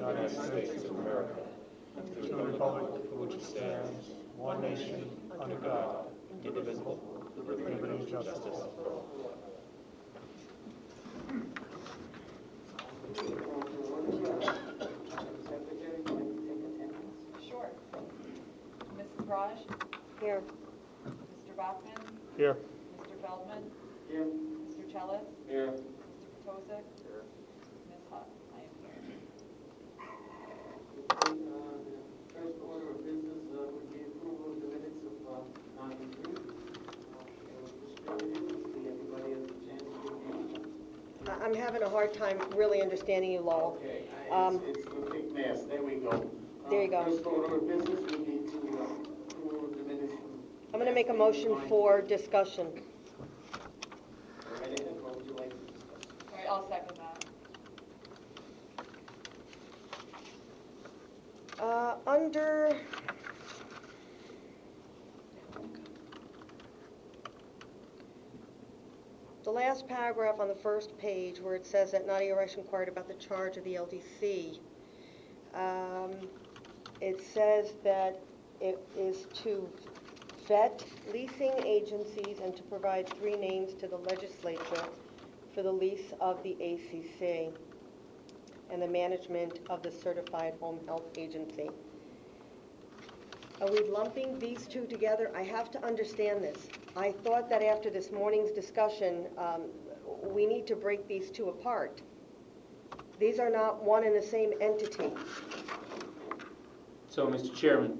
United States of America, and to the republic for which it stands, one nation, under God, indivisible, with liberty and justice for all. Secretary, would like to take attendance? Sure. Mrs. Raj? Here. Mr. Bachman? Here. Mr. Feldman? Here. Mr. Chellis? Here. Mr. Potosik? Here. Ms. Hutt? I am here. The first order of business would be approval of the minutes of 9/3. They were distributed. Did everybody have a chance to review? I'm having a hard time really understanding you, Lowell. Okay, it's the big mess. There we go. There you go. First order of business would be to approval of the minutes from. I'm going to make a motion for discussion. Go right ahead. What would you like to discuss? All right, I'll second that. Under the last paragraph on the first page where it says that Nadia Resch inquired about the charge of the LDC, it says that it is to vet leasing agencies and to provide 3 names to the legislature for the lease of the ACC and the management of the Certified Home Health Agency. Are we lumping these 2 together? I have to understand this. I thought that after this morning's discussion, we need to break these 2 apart. These are not one and the same entity. So, Mr. Chairman,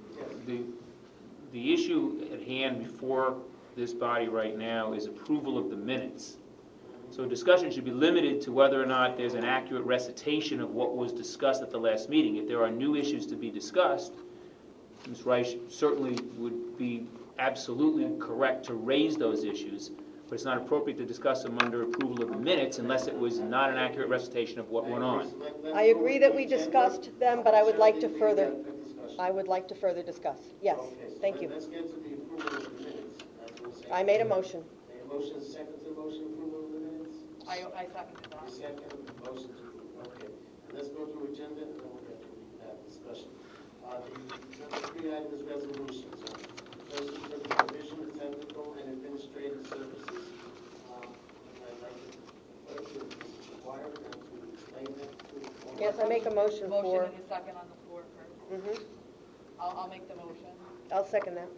the issue at hand before this body right now is approval of the minutes. So discussion should be limited to whether or not there's an accurate recitation of what was discussed at the last meeting. If there are new issues to be discussed, Ms. Reich certainly would be absolutely correct to raise those issues, but it's not appropriate to discuss them under approval of the minutes unless it was not an accurate recitation of what went on. I agree that we discussed them, but I would like to further discuss. Yes, Okay, so thank you. Let's get to the approval of the minutes. As we'll say. I made a motion. A motion, second to motion, approval of the minutes? I seconded that. Second, motion to approve. Okay. And let's go through agenda and then we'll get to that discussion. The number 3 item is resolutions. First is for the provision of technical and administrative services. I'd like to refer to Mrs. McGuire and to explain that to the board. Yes, I make a motion for... Motion and a second on the floor first. Mhm. I'll make the motion. I'll second that.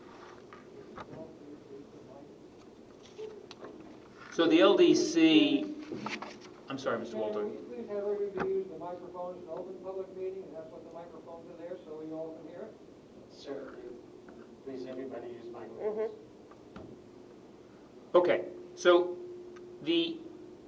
So the LDC, I'm sorry, Mr. Walter. Can you please have everybody use the microphones in open public meeting, and that's what the microphones are there, so we all can hear it? Certainly. Please, everybody use microphones. Okay, so the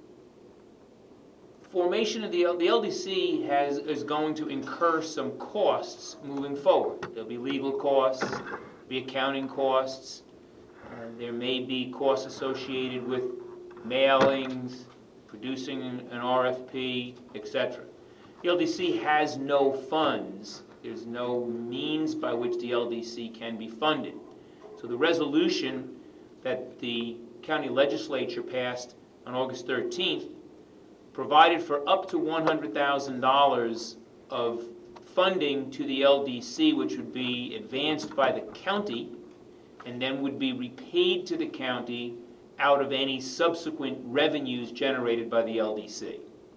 formation of the LDC is going to incur some costs moving forward. There'll be legal costs, be accounting costs, there may be costs associated with mailings, producing an RFP, etc. The LDC has no funds. There's no means by which the LDC can be funded. So the resolution that the county legislature passed on August 13th provided for up to $100,000 of funding to the LDC, which would be advanced by the county and then would be repaid to the county out of any subsequent revenues generated by the LDC.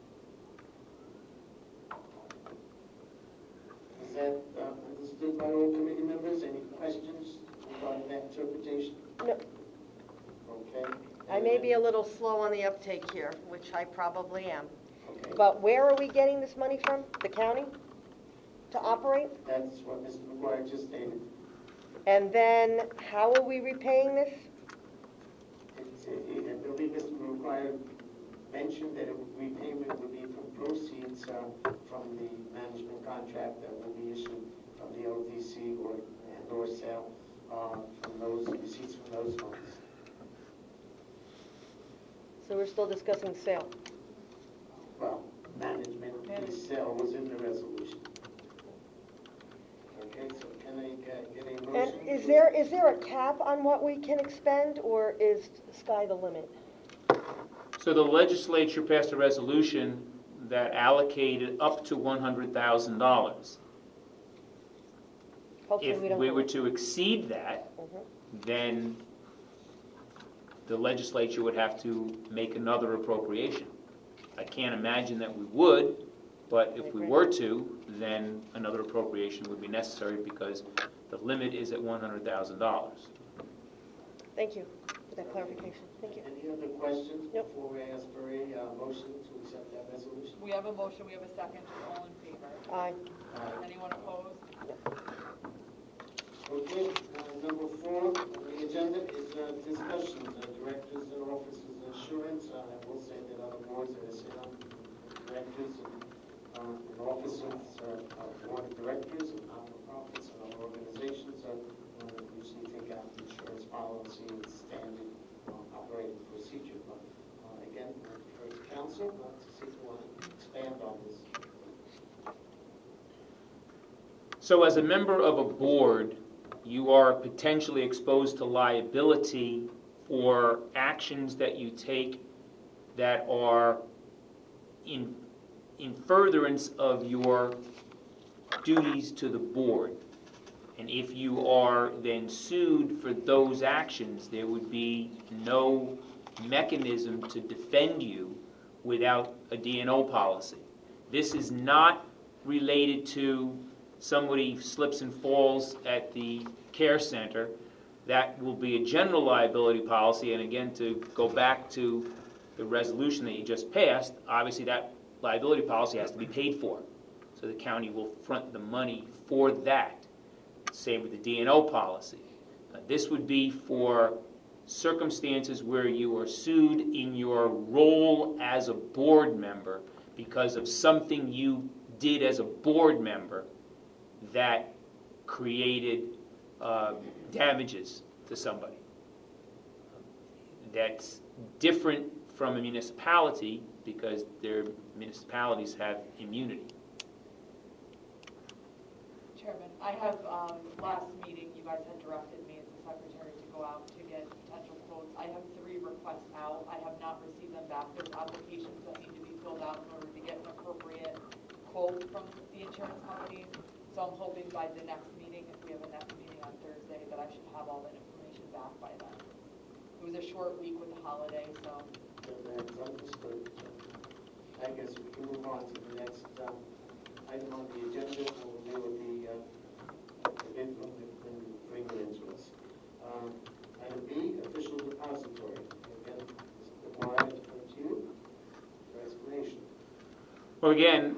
Is that understood by all committee members? Any questions regarding that interpretation? No, Okay. I may be a little slow on the uptake here, which I probably am. Okay. But where are we getting this money from? The county? To operate? That's what Mr. McGuire just stated. And then how are we repaying this? I believe Mr. McGuire mentioned that repayment would be from proceeds from the management contract that will be issued from the LDC or sale from those receipts from those funds. So we're still discussing sale. Well, management, the sale was in the resolution. Okay, so can I get a motion? And is there a cap on what we can expend, or is sky the limit? So the legislature passed a resolution that allocated up to $100,000. Hopefully If we don't. we go- were to exceed that, Mhm. then the legislature would have to make another appropriation. I can't imagine that we would, but if we were to, then another appropriation would be necessary because the limit is at $100,000. Thank you for that clarification. Thank you. Any other questions Nope. before we ask for a motion to accept that resolution? We have a motion, we have a second, all in favor? Aye. Anyone opposed? Okay, number 4 on the agenda is discussions, directors and officers insurance. I will say that other boards that I sit on, directors and officers, board of directors and not-for-profits and other organizations usually take out insurance policy and standard operating procedure. But again, I refer to council to see if you want to expand on this. So as a member of a board, you are potentially exposed to liability for actions that you take that are in furtherance of your duties to the board. And if you are then sued for those actions, there would be no mechanism to defend you without a D&O policy. This is not related to somebody slips and falls at the care center. That will be a general liability policy, and again, to go back to the resolution that you just passed, obviously that liability policy has to be paid for. So the county will front the money for that. Same with the D&O policy. This would be for circumstances where you are sued in your role as a board member because of something you did as a board member that created damages to somebody. That's different from a municipality because their municipalities have immunity. Chairman, I have, last meeting, you guys had directed me as the secretary to go out to get potential quotes. I have 3 requests out. I have not received them back. There's applications that need to be filled out in order to get an appropriate quote from the insurance company. So I'm hoping by the next meeting, if we have a next meeting on Thursday, that I should have all that information back by then. It was a short week with the holiday, so. That's understood. I guess we can move on to the next item on the agenda, and we'll deal with the bid when you bring it into us. Item B, official depository. Again, Mr. Dwyer, to come to you for explanation. Well, again,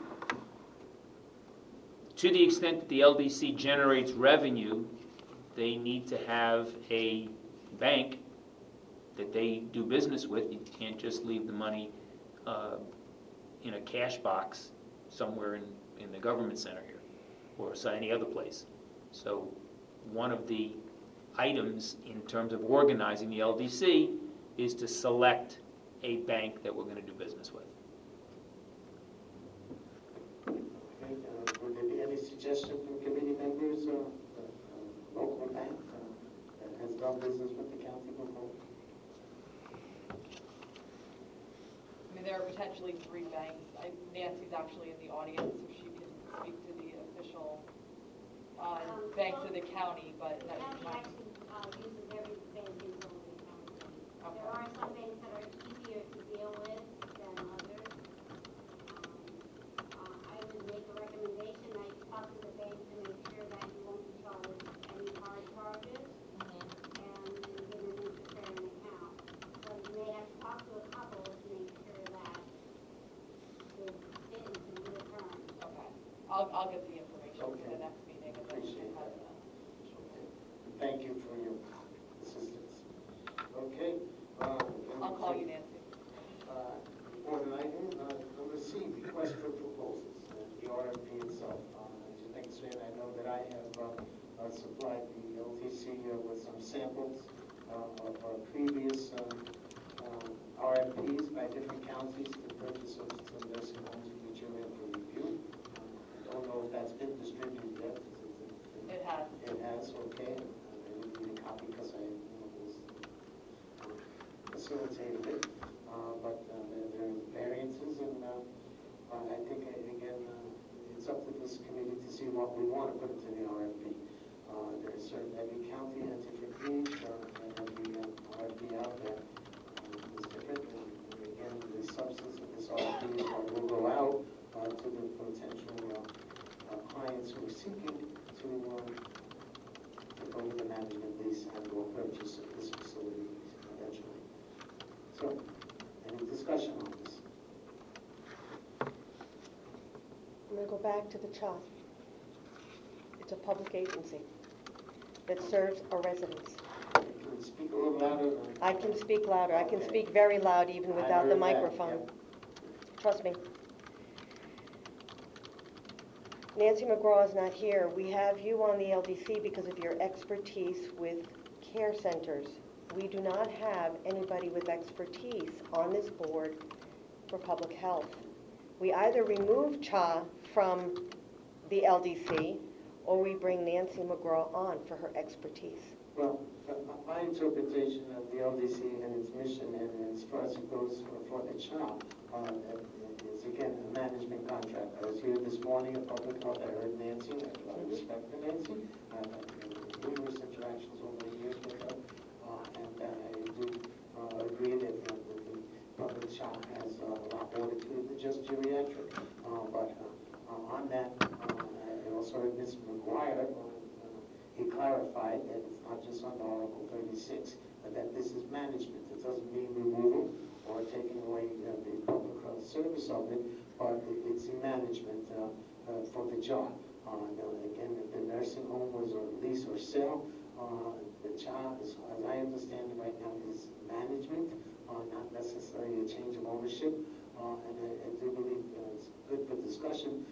to the extent that the LDC generates revenue, they need to have a bank that they do business with. You can't just leave the money in a cash box somewhere in the government center here or any other place. So one of the items in terms of organizing the LDC is to select a bank that we're going to do business with. Okay, would there be any suggestion from committee members, local bank that has done business with the county before? I mean, there are potentially 3 banks. Nancy's actually in the audience, so she can speak to the official banks of the county, but that County actually uses every bank in Sullivan County. Okay. There are some banks that are easier to deal with than others. I would make a recommendation that you talk to the bank to make sure that you won't be charged any card charges and give an interest-bearing account. So you may have to talk to a couple to make sure that they fit into the terms. Okay, I'll get the information for Okay. the next meeting and then we can Appreciate have that. the. Okay. Thank you for your assistance. Okay. I'll call you, Nancy. Important item, number C, request for proposals, the RFP itself. As you understand, I know that I have supplied the LTC with some samples of our previous RFPs by different counties for the purchase of some nursing homes which are in for review. I don't know if that's been distributed yet. It has. It has, okay. I didn't need a copy because I was facilitated it. But there are variances and see what we want to put into the RFP. There's certain, every county has different needs, and every RFP out there is different. And again, the substance of this RFP is what will go out to the potential clients who are seeking to go with the management lease and or purchase of this facility eventually. So, any discussion on this? I'm going to go back to the CHA. It's a public agency that serves our residents. Can you speak a little louder? I can speak louder. I can Okay. speak very loud even I without the heard that, microphone. yep. Trust me. Nancy McGraw is not here. We have you on the LDC because of your expertise with care centers. We do not have anybody with expertise on this board for public health. We either remove CHA from the LDC or we bring Nancy McGraw on for her expertise. Well, my interpretation of the LDC and its mission, and as far as it goes for the CHOP, is again a management contract. I was here this morning at Public Health. I heard Nancy. I have a lot of respect for Nancy. I've had numerous interactions over the years with her, and I do agree that the public CHOP has a lot more to do than just geriatric. But on that, I also heard Ms. McGuire. He clarified that it's not just under Article 36, but that this is management. It doesn't mean removal or taking away the public health service of it, but it's in management for the job. Again, if the nursing home was a lease or sale, the job, as I understand it right now, is management, not necessarily a change of ownership. And I do believe it's good for discussion.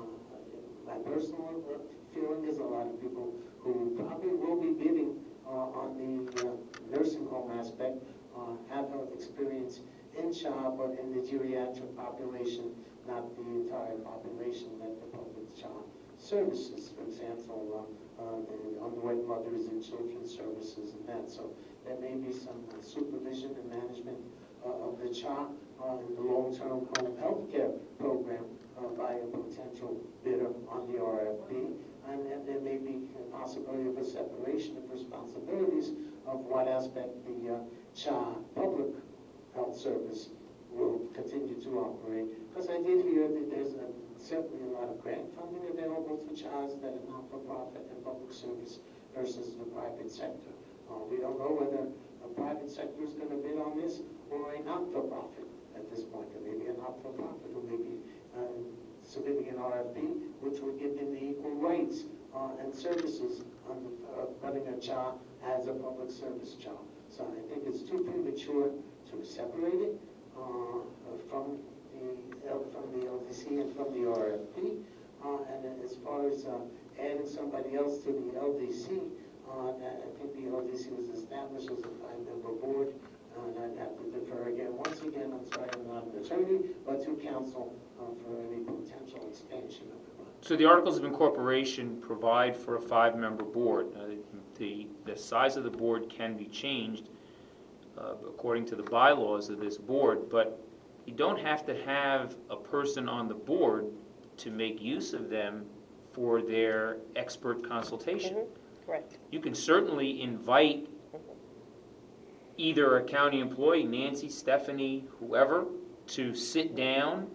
My personal feeling is a lot of people who probably will be bidding on the nursing home aspect have experience in CHOP, but in the geriatric population, not the entire population that the public CHOP services. For example, the unwed mothers and children's services and that. So there may be some supervision and management of the CHOP in the long-term home health care program by a potential bidder on the RFP, and there may be a possibility of a separation of responsibilities of what aspect the CHA public health service will continue to operate. Because I did hear that there's certainly a lot of grant funding available to CHAs that are not-for-profit and public service versus the private sector. We don't know whether a private sector is going to bid on this or a not-for-profit at this point. There may be a not-for-profit who may be submitting an RFP, which would give them the equal rights and services under running a CHA as a public service CHA. So I think it's too premature to separate it from the LDC and from the RFP. And as far as adding somebody else to the LDC, I think the LDC was established as a 5-member board. And I'd have to defer again. Once again, I'm sorry I'm not an attorney, but to counsel for any potential expansion of the board. So the Articles of Incorporation provide for a 5-member board. The size of the board can be changed according to the bylaws of this board, but you don't have to have a person on the board to make use of them for their expert consultation. Correct. You can certainly invite either a county employee, Nancy, Stephanie, whoever, to sit down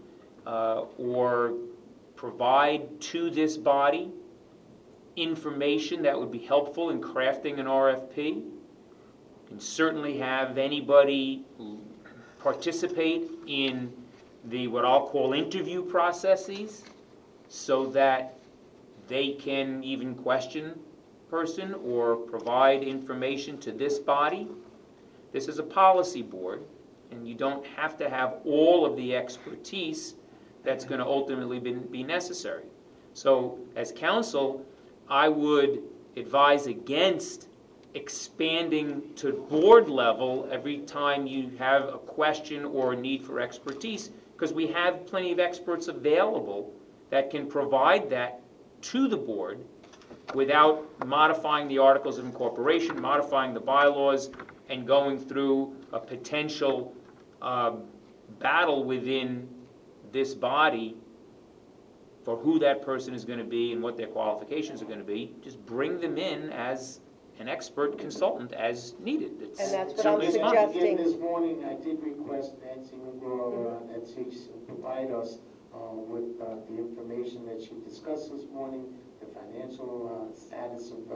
or provide to this body information that would be helpful in crafting an RFP. You can certainly have anybody participate in the what I'll call interview processes so that they can even question person or provide information to this body. This is a policy board, and you don't have to have all of the expertise that's going to ultimately be necessary. So as counsel, I would advise against expanding to board level every time you have a question or a need for expertise, because we have plenty of experts available that can provide that to the board without modifying the Articles of Incorporation, modifying the bylaws, and going through a potential battle within this body for who that person is going to be and what their qualifications are going to be, just bring them in as an expert consultant as needed. And that's what certainly I'm is fine. suggesting. Again, this morning, I did request Nancy McGraw, that she provide us with the information that she discussed this morning, the financial status of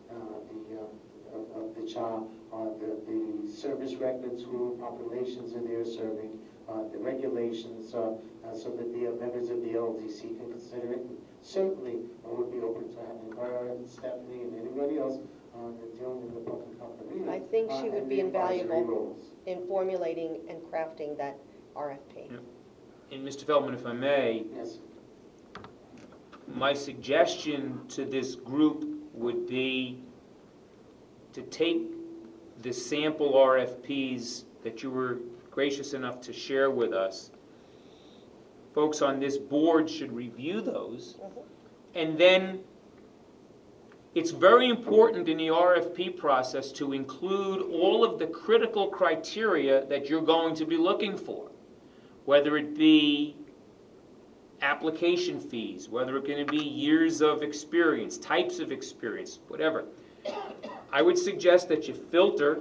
the child, the service records, who populations are there serving, the regulations, so that the members of the LDC can consider it. And certainly, I would be open to having her and Stephanie and anybody else dealing in the public health arena. I think she would and be the advisory invaluable roles. in formulating and crafting that RFP. Yeah. And Mr. Feldman, if I may, Yes. my suggestion to this group would be to take the sample RFPs that you were gracious enough to share with us. Folks on this board should review those. And then it's very important in the RFP process to include all of the critical criteria that you're going to be looking for, whether it be application fees, whether it's going to be years of experience, types of experience, whatever. I would suggest that you filter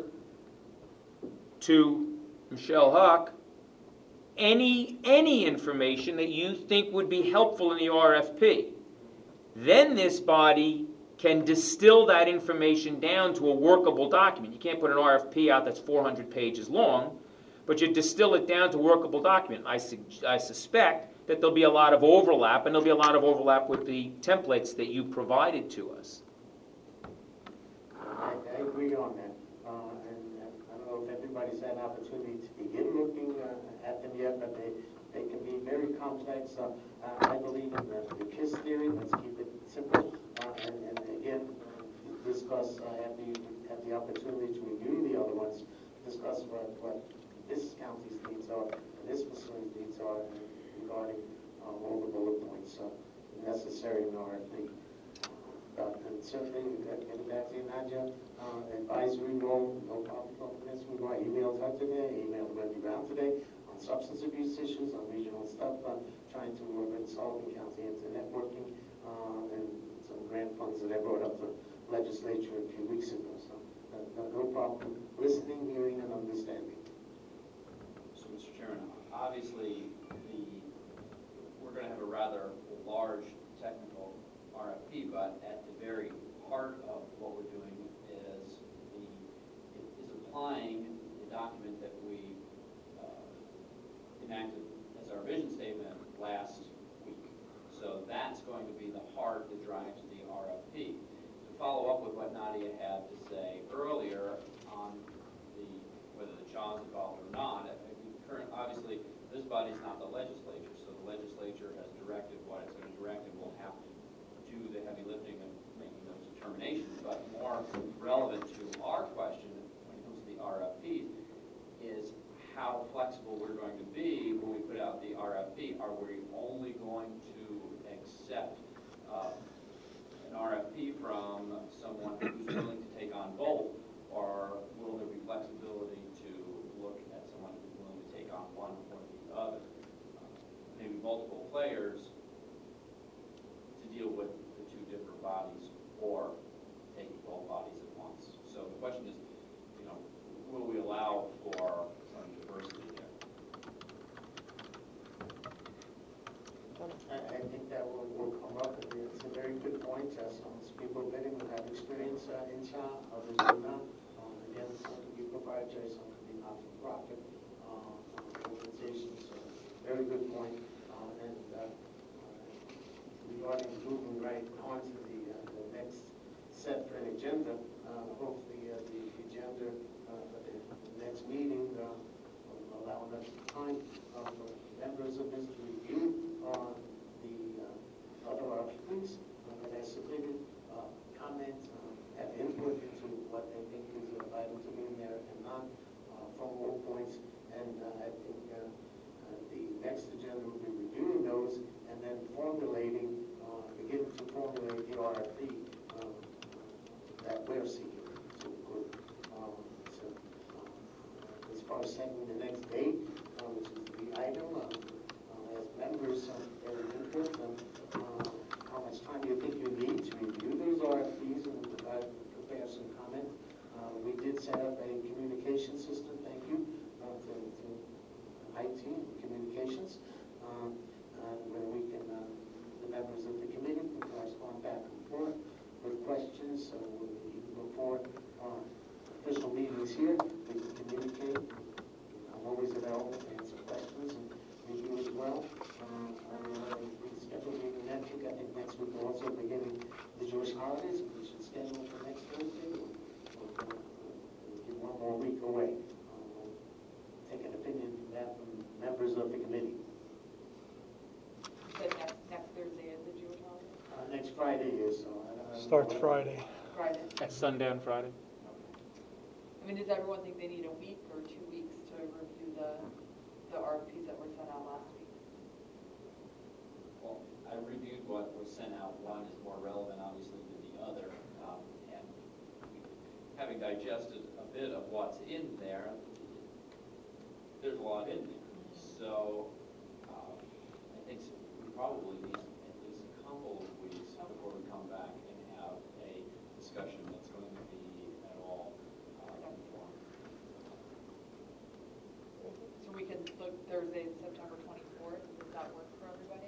to Michelle Huck any information that you think would be helpful in the RFP. Then this body can distill that information down to a workable document. You can't put an RFP out that's 400 pages long, but you distill it down to a workable document. I suspect that there'll be a lot of overlap, and there'll be a lot of overlap with the templates that you provided to us. I agree on that. And I don't know if everybody's had an opportunity to begin looking at them yet, but they can be very complex. I believe in the KISS theory. Let's keep it simple. And again, discuss, after you have the opportunity to review the other ones, discuss what this county's needs are and this facility's needs are regarding all the bullet points necessary in RFP. And certainly, getting back to you, Nadia, advisory role, no problem with this. We got emailed her today, emailed Wendy Brown today on substance abuse issues, on regional stuff, trying to bring Sullivan County into networking, and some grant funds that I brought up to legislature a few weeks ago. So no problem listening, hearing, and understanding. So, Mr. Chairman, obviously, we're going to have a rather large technical RFP, but at the very heart of what we're doing is applying the document that we enacted as our vision statement last week. So that's going to be the heart that drives the RFP. To follow up with what Nadia had to say earlier on whether the child's involved or not, obviously this body's not the legislature, so the legislature has directed what it's going to direct, and we'll have to do the heavy lifting of making those determinations. But more relevant to our question when it comes to the RFPs is how flexible we're going to be when we put out the RFP. Are we only going to accept an RFP from someone who's willing to take on both, or will there be flexibility to look at someone who's willing to take on one or the other? Maybe multiple players to deal with the two different bodies, or taking both bodies at once. So the question is, will we allow for some diversity there? I think that will come up. It's a very good point. Some people bidding will have experience in CHA, others do not. Again, some can be proprietary, some can be not-for-profit organizations. So very good point. And regarding moving right on to the next set for an agenda, hopefully the agenda for the next meeting will allow enough time for members of this to review the other RFPs that I submitted, comment, have input into what they think is vital to be in there and not, from all points. And I think the next agenda will be reviewing those and then formulating, beginning to formulate the RFP that we're seeking to approve. As far as setting the next date, which is the item, as members of their input, members of the committee can correspond back and forth with questions, so you can report on official meetings here, we can communicate. I'm always available to answer questions, and you as well. The scheduled meeting next week, I think next week we're also beginning the Jewish holidays, we should schedule for next Thursday. We'll give one more week away. Take an opinion from that from members of the committee. Said next Thursday is the Jewish holiday? Next Friday is, so I don't know. Starts Friday. Friday. At sundown Friday. I mean, does everyone think they need a week or 2 weeks to review the RFPs that were sent out last week? Well, I reviewed what was sent out. One is more relevant, obviously, than the other. And having digested a bit of what's in there, there's a lot in there. So I think we probably need at least a couple of weeks before we come back and have a discussion that's going to be at all informed. So we can look Thursday, September 24th. Does that work for everybody?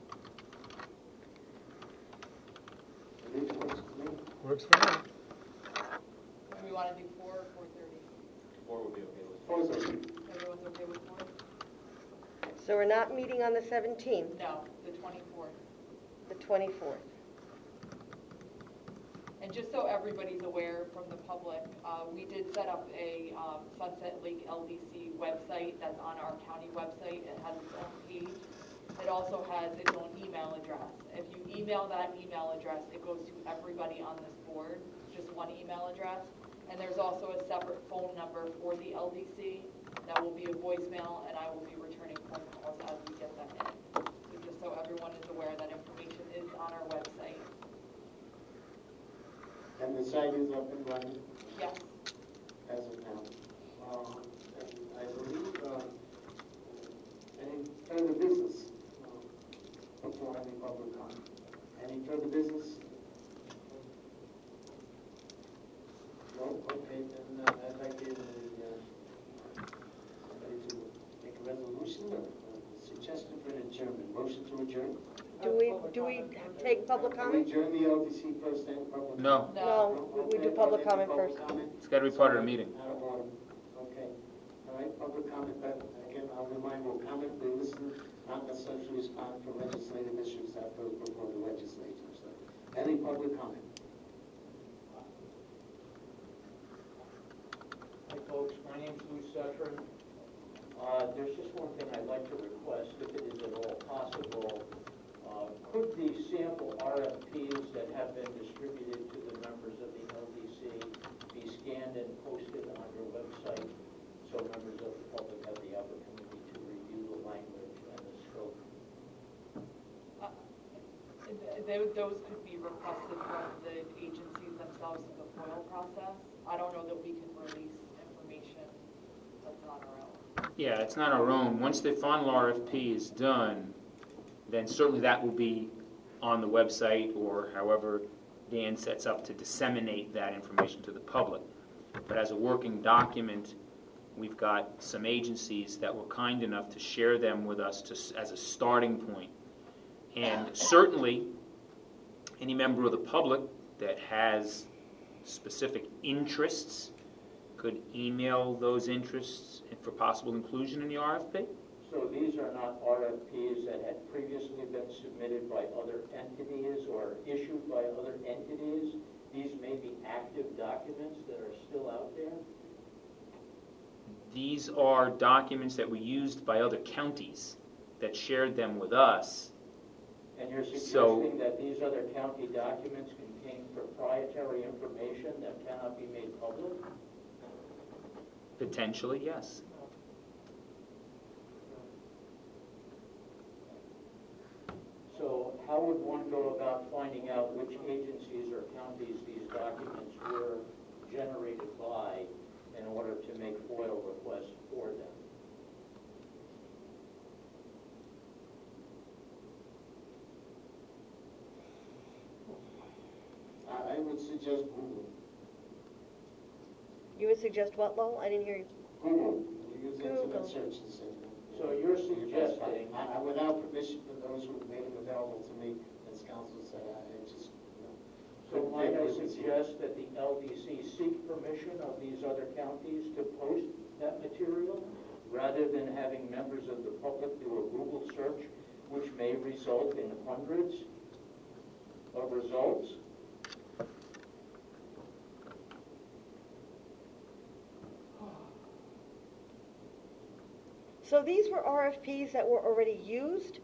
It works for me. Works for me. Do we want to do 4 or 4:30? 4 would be okay with me. Thursday. Everyone's okay with 4? So we're not meeting on the 17th, No, the 24th. the 24th. And just so everybody's aware from the public, we did set up a Sunset Lake LDC website that's on our county website. It has its own page. It also has its own email address. If you email that email address, it goes to everybody on this board, just one email address. And there's also a separate phone number for the LDC that will be a voicemail, and I will be returning phone calls as we get them in. So just so everyone is aware, that information is on our website. And the site is up and running Yes. as of now. And I believe any further business before any public comment? Any further business? No? Okay, then I'd like to, somebody to make a resolution or a suggestion for an adjournment. Motion to adjourn? Do we take public We comment? adjourn the LDC first, then public? No. No, we do public comment first. It's got to be part of the meeting. Out of order. Okay. All right, public comment, but again, I'll remind, we'll comment, we listen, not necessarily respond for legislative issues that goes before the legislature. So, any public comment? Hi folks, my name's Lou Cetron. There's just one thing I'd like to request, if it is at all possible. Could the sample RFPs that have been distributed to the members of the LDC be scanned and posted on your website so members of the public have the opportunity to review the language and the scope? Those could be requested from the agencies themselves in the FOIL process. I don't know that we can release information that's on our own. Yeah, it's not our own. Once the final RFP is done, then certainly that will be on the website or however Dan sets up to disseminate that information to the public. But as a working document, we've got some agencies that were kind enough to share them with us as a starting point. And certainly, any member of the public that has specific interests could email those interests for possible inclusion in the RFP. So these are not RFPs that had previously been submitted by other entities or issued by other entities? These may be active documents that are still out there? These are documents that were used by other counties that shared them with us. And you're So- suggesting that these other county documents contain proprietary information that cannot be made public? Potentially, yes. So how would one go about finding out which agencies or counties these documents were generated by in order to make FOIL requests for them? I would suggest Google. You would suggest what, Lowell? I didn't hear you. Google. You use Google. internet search and say. So you're suggesting- Without permission from those who made them available normal to me, as council said, I just, So might I suggest that the LDC seek permission of these other counties to post that material, rather than having members of the public do a Google search, which may result in hundreds of results? So these were RFPs that were already used?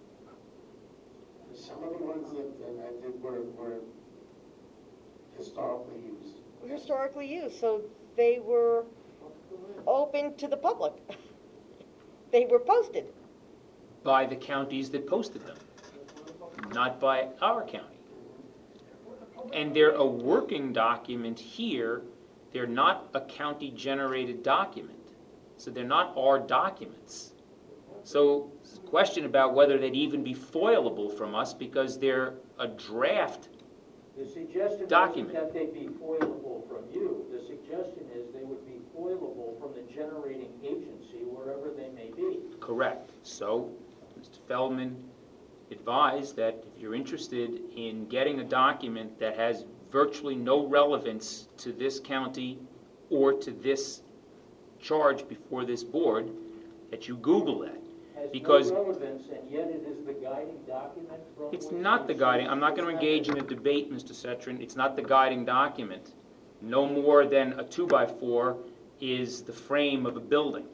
Some of the ones that I did were historically used. Historically used, so they were open to the public. They were posted. By the counties that posted them, not by our county. And they're a working document here. They're not a county-generated document. So they're not our documents. So it's a question about whether they'd even be foilable from us because they're a draft. The suggestion Document. isn't that they'd be foilable from you. The suggestion is they would be foilable from the generating agency, wherever they may be. Correct. So Mr. Feldman advised that if you're interested in getting a document that has virtually no relevance to this county or to this charge before this board, that you Google that. Has Because no relevance, and yet it is the guiding document from it's which not the they guiding, seek I'm not going to its engage in a method. debate, Mr. Cetrin. It's not the guiding document. No more than a 2x4 is the frame of a building.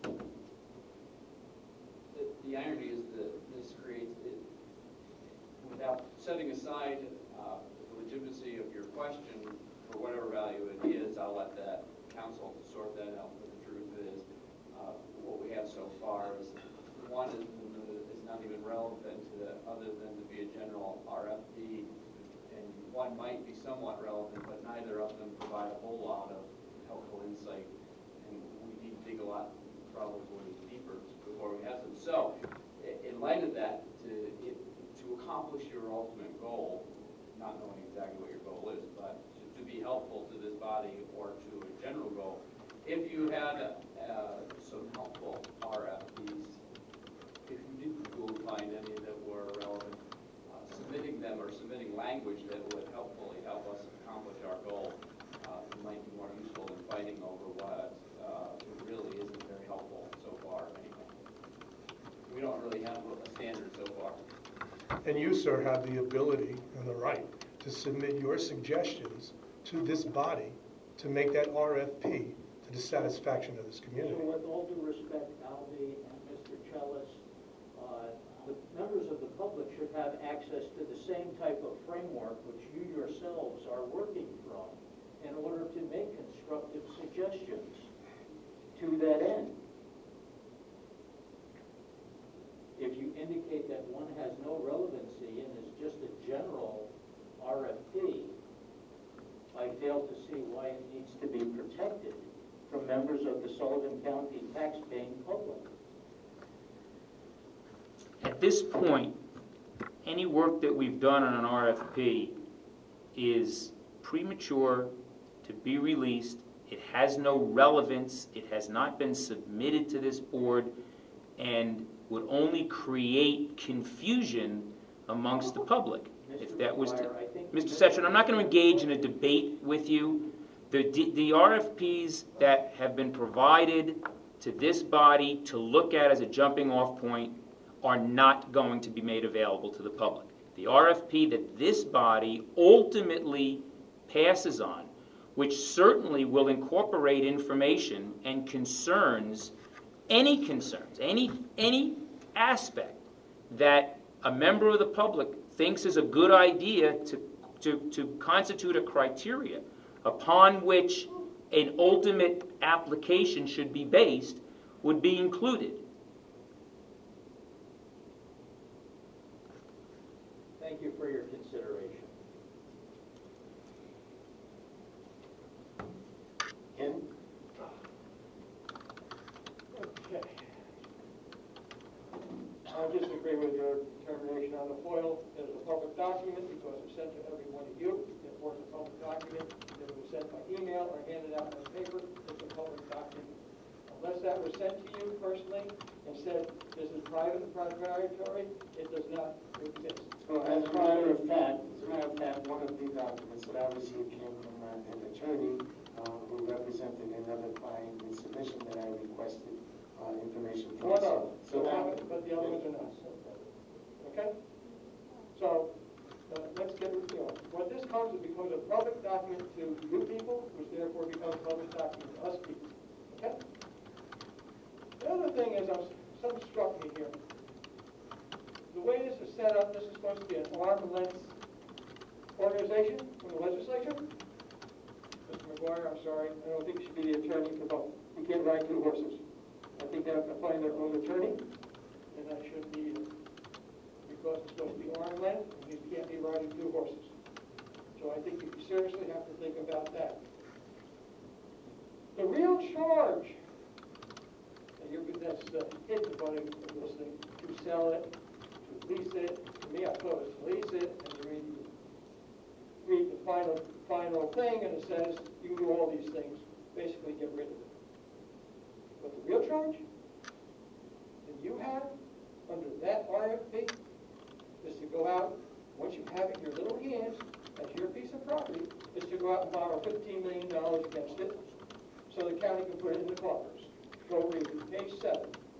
The irony is that this creates, without setting aside the legitimacy of your question for whatever value it is, I'll let that council sort that out. But the truth is, what we have so far is one is not even relevant other than to be a general RFP, and one might be somewhat relevant, but neither of them provide a whole lot of helpful insight, and we need to dig a lot probably deeper before we have them. So, in light of that, to accomplish your ultimate goal, not knowing exactly what your goal is, but to be helpful to this body or to a general goal, if you had some helpful RFPs, if you didn't find any that were relevant, submitting them or submitting language that would helpfully help us accomplish our goal might be more useful than fighting over what really isn't very helpful so far anyway. We don't really have a standard so far. And you, sir, have the ability and the right to submit your suggestions to this body to make that RFP to the satisfaction of this So community. with all due respect, Albie and Mr. Chellis, the members of the public should have access to the same type of framework which you yourselves are working from in order to make constructive suggestions to that end. If you indicate that one has no relevancy and is just a general RFP, I fail to see why it needs to be protected from members of the Sullivan County tax-paying public. At this point, any work that we've done on an RFP is premature to be released. It has no relevance. It has not been submitted to this board and would only create confusion amongst the public. If that was to, Mr. Cetrin, I'm not going to engage in a debate with you. The RFPs that have been provided to this body to look at as a jumping off point are not going to be made available to the public. The RFP that this body ultimately passes on, which certainly will incorporate information and concerns, any aspect that a member of the public thinks is a good idea to constitute a criteria upon which an ultimate application should be based, would be included. Thank you for your consideration. Ken? Okay. I disagree with your determination on the FOIL. It is a public document because it's sent to every one of you. It was a public document. If it was sent by email or handed out on paper, it's a public document. Unless that was sent to you personally and said, this is private and proprietary, it does not exist. Well, document, so obviously it came from an attorney who represented another client in submission that I requested information from. One of them, So now, but the other ones are not. Okay? So, let's get, what this comes is becomes a public document to you people, which therefore becomes a public document to us people. Okay? The other thing is, something struck me here. The way this is set up, this is supposed to be an arm's length organization from the legislature. Mr. McGuire, I'm sorry, I don't think you should be the attorney for both. You can't ride two horses. I think they have to find their own attorney, and I shouldn't be either. Because it's supposed to be arm's length, and you can't be riding two horses. So I think you seriously have to think about that. The real charge, and that's hit the button of this thing, to sell it, to lease it. To me, I thought it was to lease it, and you read the final thing, and it says you can do all these things, basically get rid of it. But the real charge that you have under that RFP is to go out, once you have it in your little hands, as your piece of property, is to go out and borrow $15 million against it, so the county can put it in the coffers. Go read page 7,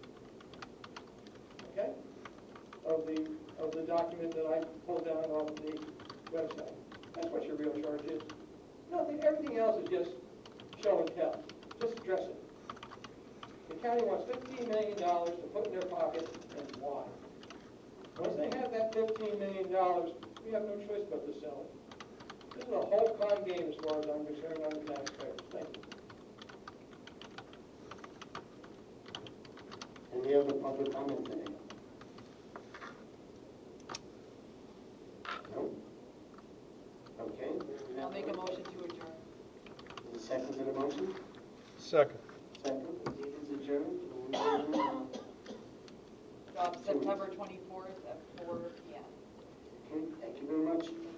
okay, of the document that I pulled down off the website. That's what your real charge is. Nothing, everything else is just show and tell. Just address it. The county wants $15 million to put in their pocket, and why? Once they have that $15 million, we have no choice but to sell it. This is a whole con game as far as I'm concerned on the taxpayers. Thank you. any other public comment today? No? Okay. I'll make a motion to adjourn. The second to the motion? Second. Second, the meeting is adjourned. September 24th at 4 p.m. Okay, thank you very much.